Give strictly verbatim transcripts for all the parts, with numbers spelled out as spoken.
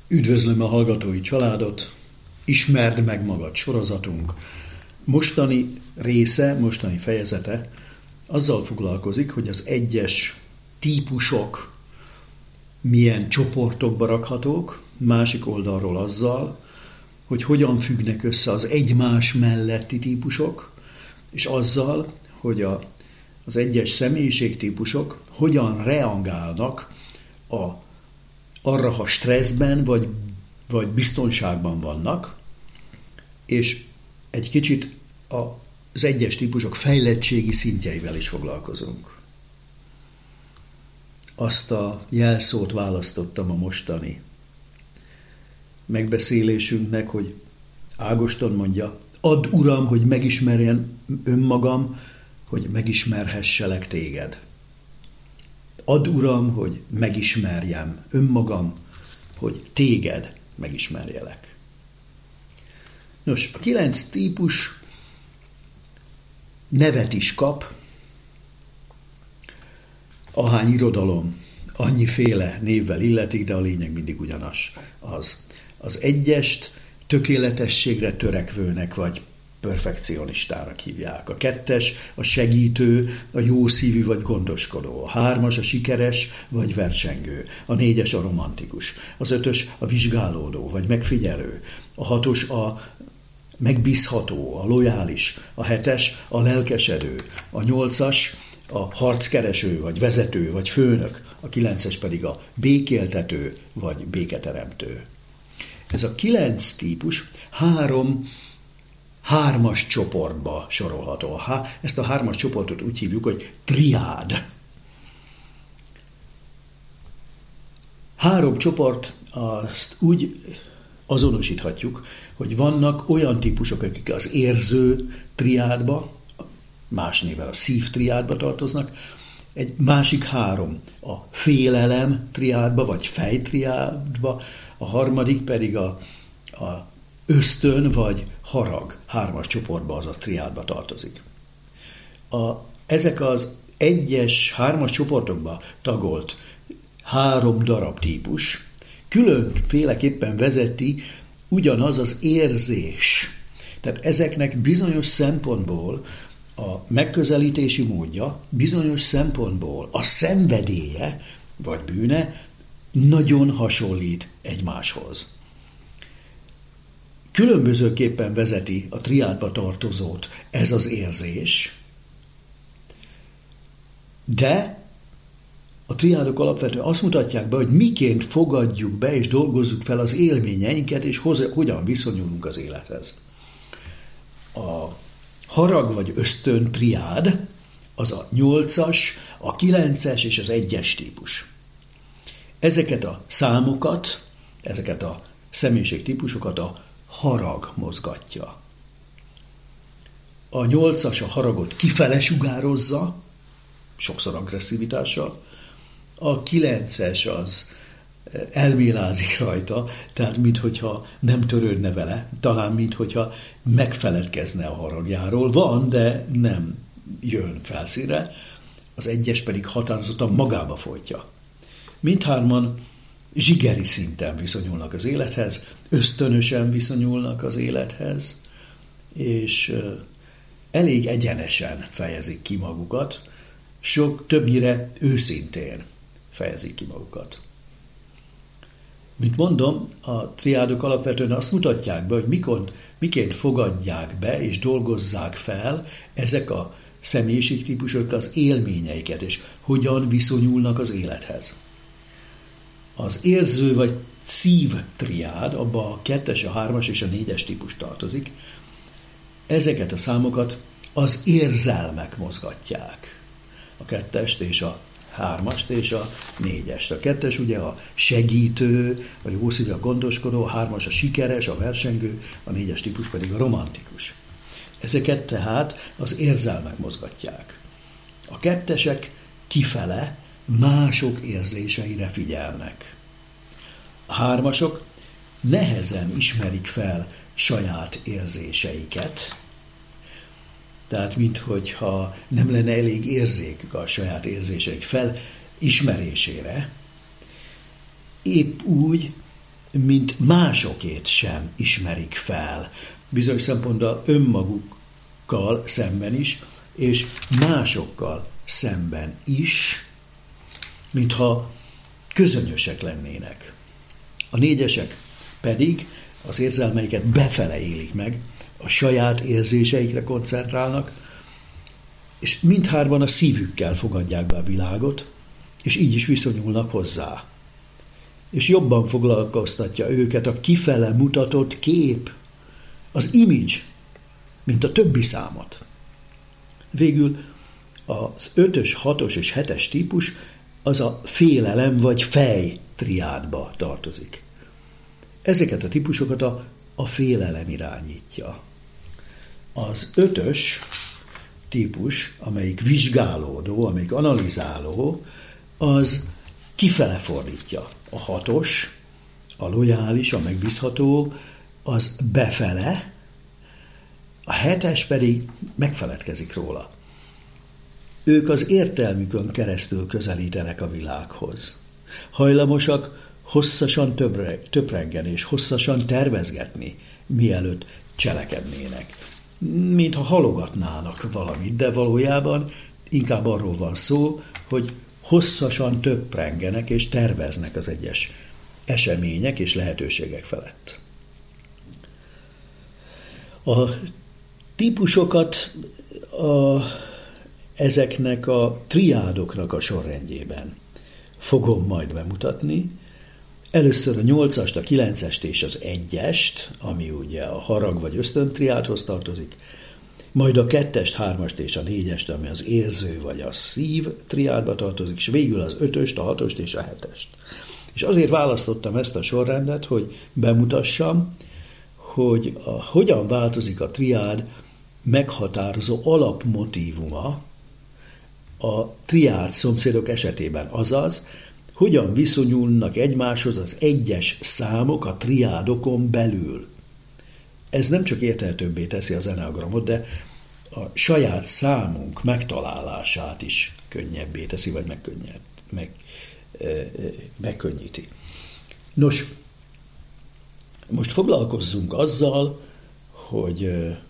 Üdvözlöm a hallgatói családot, ismerd meg magad sorozatunk. Mostani része, mostani fejezete azzal foglalkozik, hogy az egyes típusok milyen csoportokba rakhatók, másik oldalról azzal, hogy hogyan függnek össze az egymás melletti típusok, és azzal, hogy a, az egyes személyiségtípusok hogyan reagálnak a, arra, ha stresszben vagy, vagy biztonságban vannak, és egy kicsit az egyes típusok fejlettségi szintjeivel is foglalkozunk. Azt a jelszót választottam a mostani megbeszélésünknek, hogy Ágoston mondja, add Uram, hogy megismerjen önmagam, hogy megismerhesselek téged. Add Uram, hogy megismerjem önmagam, hogy téged megismerjelek. Nos, a kilenc típus nevet is kap, ahány irodalom, annyiféle névvel illetik, de a lényeg mindig ugyanaz. Az, az egyest tökéletességre törekvőnek vagy perfekcionistának hívják. A kettes a segítő, a jószívű vagy gondoskodó. A hármas a sikeres vagy versengő. A négyes a romantikus. Az ötös a vizsgálódó vagy megfigyelő. A hatos a megbízható, a lojális. A hetes a lelkesedő. A nyolcas a harckereső, vagy vezető, vagy főnök, a kilences pedig a békéltető, vagy béketeremtő. Ez a kilenc típus három hármas csoportba sorolható. Ezt a hármas csoportot úgy hívjuk, hogy triád. Három csoport, azt úgy azonosíthatjuk, hogy vannak olyan típusok, akik az érző triádba, más néven a szív triádba tartoznak, egy másik három a félelem triádba, vagy fejtriádba, a harmadik pedig a, a ösztön, vagy harag hármas csoportba, azaz triádba tartozik. A, ezek az egyes hármas csoportokba tagolt három darab típus különféleképpen vezeti ugyanaz az érzés. Tehát ezeknek bizonyos szempontból a megközelítési módja, bizonyos szempontból a szenvedélye vagy bűne nagyon hasonlít egymáshoz. Különbözőképpen vezeti a triádba tartozót ez az érzés, de a triádok alapvetően azt mutatják be, hogy miként fogadjuk be és dolgozzuk fel az élményeinket, és hogyan viszonyulunk az élethez. A harag vagy ösztön triád az a nyolcas, a kilences és az egyes típus. Ezeket a számokat, ezeket a személyiségtípusokat a harag mozgatja. A nyolcas a haragot kifele sugározza, sokszor agresszivitással, a kilences az elmélázik rajta, tehát minthogyha nem törődne vele, talán minthogyha megfeledkezne a haragjáról. Van, de nem jön felszínre, az egyes pedig határozottan magába folytja. Mindhárman zsigeri szinten viszonyulnak az élethez, ösztönösen viszonyulnak az élethez, és elég egyenesen fejezik ki magukat, sok többnyire őszintén fejezik ki magukat. Mint mondom, a triádok alapvetően azt mutatják be, hogy mikor, miként fogadják be és dolgozzák fel ezek a személyiségtípusok az élményeiket, és hogyan viszonyulnak az élethez. Az érző vagy szív triád, abba a kettes, a hármas és a négyes típus tartozik. Ezeket a számokat az érzelmek mozgatják. A kettest és a hármast és a négyest. A kettes ugye a segítő, a jószívű, a gondoskodó, a hármas a sikeres, a versengő, a négyes típus pedig a romantikus. Ezeket tehát az érzelmek mozgatják. A kettesek kifele mások érzéseire figyelnek. A hármasok nehezen ismerik fel saját érzéseiket, tehát minthogyha nem lenne elég érzékük a saját érzéseik felismerésére, épp úgy mint másokét sem ismerik fel. Bizonyos szempontból önmagukkal szemben is, és másokkal szemben is, mintha közönösek lennének. A négyesek pedig az érzelmeiket befele élik meg, a saját érzéseikre koncentrálnak, és mindhárman a szívükkel fogadják be a világot, és így is viszonyulnak hozzá. És jobban foglalkoztatja őket a kifele mutatott kép, az image, mint a többi számot. Végül az ötös, hatos és hetes típus az a félelem vagy fej triádba tartozik. Ezeket a típusokat a, a félelem irányítja. Az ötös típus, amelyik vizsgálódó, amelyik analizáló, az kifele fordítja. A hatos, a lojális, a megbízható, az befele, a hetes pedig megfeledkezik róla. Ők az értelmükön keresztül közelítenek a világhoz. Hajlamosak hosszasan többre, töprengeni és hosszasan tervezgetni, mielőtt cselekednének. Mintha halogatnának valamit, de valójában inkább arról van szó, hogy hosszasan töprengenek és terveznek az egyes események és lehetőségek felett. A típusokat a, ezeknek a triádoknak a sorrendjében fogom majd bemutatni. Először a nyolcast, a kilencest és az egyest, ami ugye a harag vagy ösztöntriádhoz tartozik, majd a kettest, hármast és a négyest, ami az érző vagy a szív triádba tartozik, és végül az ötöst, a hatost és a hetest. És azért választottam ezt a sorrendet, hogy bemutassam, hogy a, hogyan változik a triád meghatározó alapmotívuma a triád szomszédok esetében, azaz, hogyan viszonyulnak egymáshoz az egyes számok a triádokon belül. Ez nem csak érthetőbbé teszi az eneagramot, de a saját számunk megtalálását is könnyebbé teszi, vagy megkönnyed, meg, e, megkönnyíti. Nos, most foglalkozzunk azzal, hogy,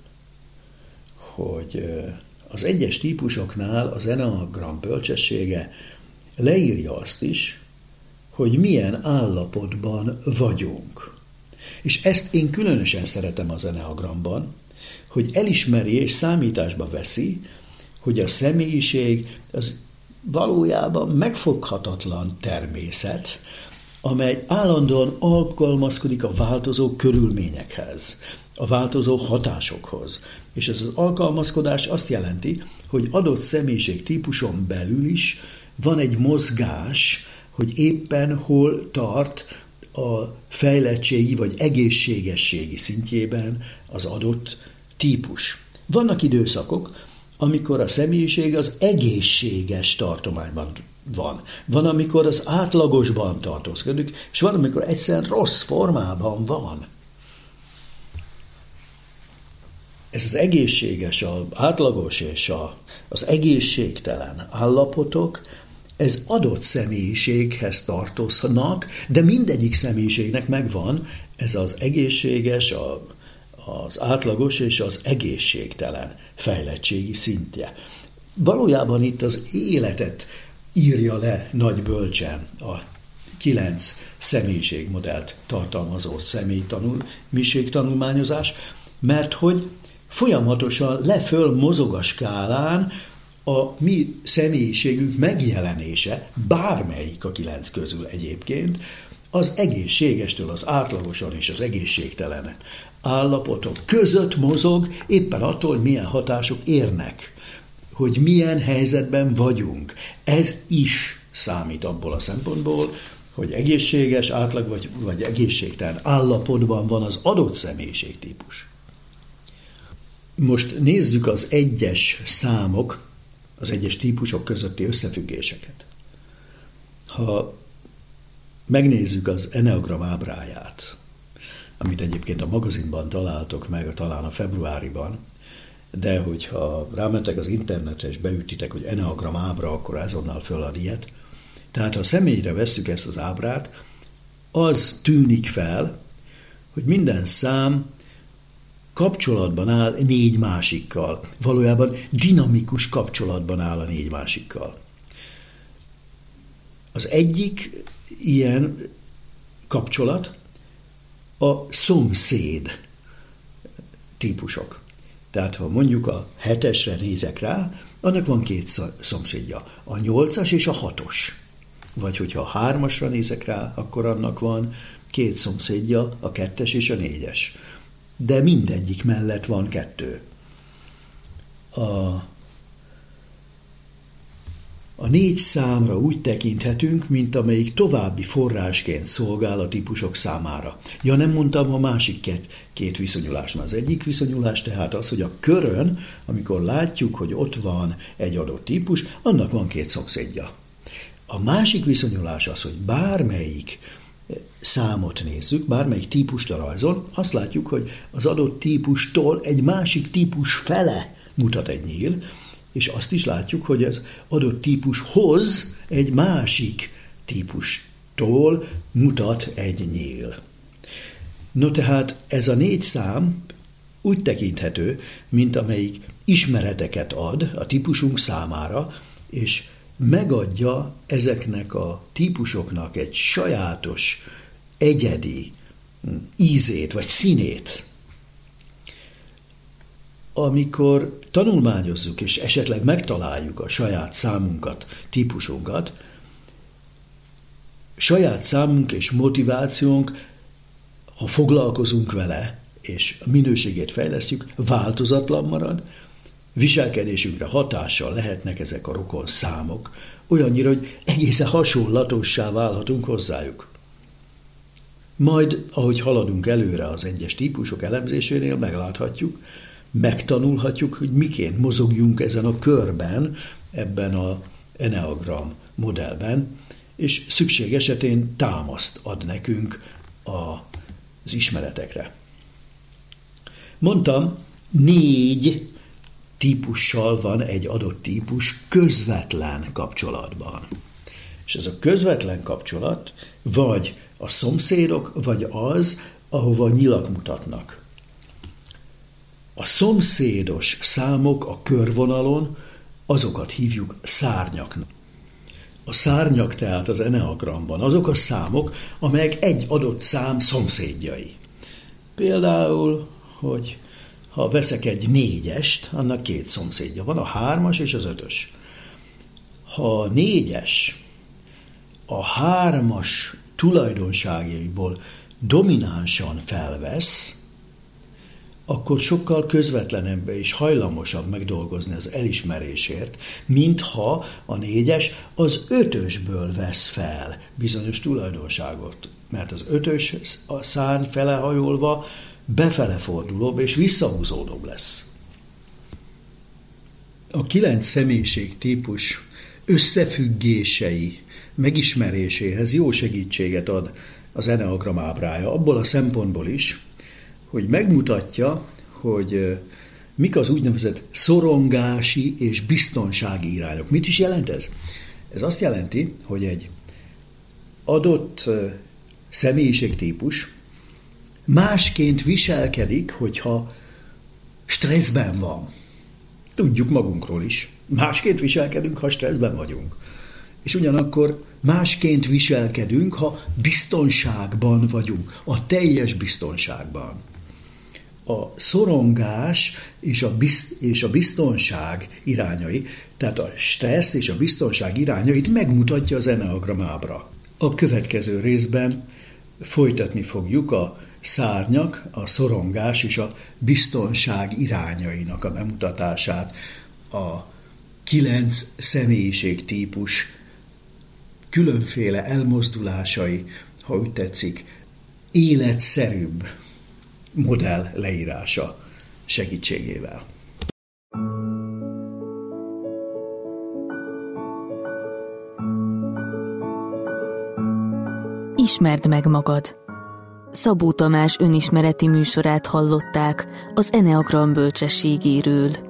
hogy az egyes típusoknál az eneagram bölcsessége leírja azt is, hogy milyen állapotban vagyunk. És ezt én különösen szeretem az eneagramban, hogy elismeri és számításba veszi, hogy a személyiség az valójában megfoghatatlan természet, amely állandóan alkalmazkodik a változó körülményekhez, a változó hatásokhoz. És ez az alkalmazkodás azt jelenti, hogy adott személyiség típuson belül is van egy mozgás, hogy éppen hol tart a fejlettségi vagy egészségességi szintjében az adott típus. Vannak időszakok, amikor a személyiség az egészséges tartományban van. Van, amikor az átlagosban tartózkodik, és van, amikor egyszerűen rossz formában van. Ez az egészséges, az átlagos és a, az egészségtelen állapotok, ez adott személyiséghez tartoznak, de mindegyik személyiségnek megvan ez az egészséges, a, az átlagos és az egészségtelen fejlettségi szintje. Valójában itt az életet írja le nagy bölcsen a kilenc személyiségmodellt tartalmazó személytanulmányozás, mert hogy folyamatosan le-föl mozog a skálán a mi személyiségünk megjelenése, bármelyik a kilenc közül egyébként, az egészségestől az átlagosan és az egészségtelen állapotok között mozog, éppen attól, hogy milyen hatások érnek, hogy milyen helyzetben vagyunk. Ez is számít abból a szempontból, hogy egészséges, átlag vagy, vagy egészségtelen állapotban van az adott személyiségtípus. Most nézzük az egyes számok, az egyes típusok közötti összefüggéseket. Ha megnézzük az eneagram ábráját, amit egyébként a magazinban találtok meg, talán a februáriban, de hogyha rámentek az internetre és beütitek, hogy eneagram ábra, akkor azonnal fölad ilyet. Tehát ha a személyre vesszük ezt az ábrát, az tűnik fel, hogy minden szám kapcsolatban áll négy másikkal. Valójában dinamikus kapcsolatban áll a négy másikkal. Az egyik ilyen kapcsolat a szomszéd típusok. Tehát ha mondjuk a hetesre nézek rá, annak van két szomszédja, a nyolcas és a hatos. Vagy hogyha a hármasra nézek rá, akkor annak van két szomszédja, a kettes és a négyes. De mindegyik mellett van kettő. A, a négy számra úgy tekinthetünk, mint amelyik további forrásként szolgál a típusok számára. Ja, nem mondtam a másik két, két viszonyulás. Az egyik viszonyulás tehát az, hogy a körön, amikor látjuk, hogy ott van egy adott típus, annak van két szomszédja. A másik viszonyulás az, hogy bármelyik számot nézzük, bármelyik típust rajzol, azt látjuk, hogy az adott típustól egy másik típus fele mutat egy nyíl, és azt is látjuk, hogy az adott típushoz egy másik típustól mutat egy nyíl. No tehát ez a négy szám úgy tekinthető, mint amelyik ismereteket ad a típusunk számára, és megadja ezeknek a típusoknak egy sajátos, egyedi ízét vagy színét. Amikor tanulmányozzuk és esetleg megtaláljuk a saját számunkat, típusunkat, saját számunk és motivációnk, ha foglalkozunk vele és a minőségét fejlesztjük, változatlan marad, viselkedésünkre hatással lehetnek ezek a rokon számok, olyannyira, hogy egészen hasonlatossá válhatunk hozzájuk. Majd, ahogy haladunk előre az egyes típusok elemzésénél, megláthatjuk, megtanulhatjuk, hogy miként mozogjunk ezen a körben, ebben az Enneagram modellben, és szükség esetén támaszt ad nekünk az ismeretekre. Mondtam, négy típussal van egy adott típus közvetlen kapcsolatban. És ez a közvetlen kapcsolat vagy a szomszédok, vagy az, ahova nyilak mutatnak. A szomszédos számok a körvonalon, azokat hívjuk szárnyaknak. A szárnyak tehát az Enneagramban azok a számok, amelyek egy adott szám szomszédjai. Például, hogy ha veszek egy négyest, annak két szomszédja van, a hármas és az ötös. Ha a négyes a hármas tulajdonságaiból dominánsan felvesz, akkor sokkal közvetlenebb és hajlamosabb megdolgozni az elismerésért, mintha a négyes az ötösből vesz fel bizonyos tulajdonságot. Mert az ötös a szárny felehajolva befele fordulóbb és visszahúzódóbb lesz. A kilenc személyiség típus összefüggései megismeréséhez jó segítséget ad az Enneagram ábrája, abból a szempontból is, hogy megmutatja, hogy mik az úgynevezett szorongási és biztonsági irányok. Mit is jelent ez? Ez azt jelenti, hogy egy adott személyiségtípus másként viselkedik, hogyha stresszben van. Tudjuk magunkról is. Másként viselkedünk, ha stresszben vagyunk. És ugyanakkor másként viselkedünk, ha biztonságban vagyunk, a teljes biztonságban. A szorongás és a, biz- és a biztonság irányai, tehát a stressz és a biztonság irányait megmutatja az Enneagram ábra. A következő részben folytatni fogjuk a szárnyak, a szorongás és a biztonság irányainak a bemutatását, a kilenc személyiségtípus különféle elmozdulásai, ha úgy tetszik, életszerűbb modell leírása segítségével. Ismerd meg magad. Szabó Tamás önismereti műsorát hallották az Enneagram bölcsességéről.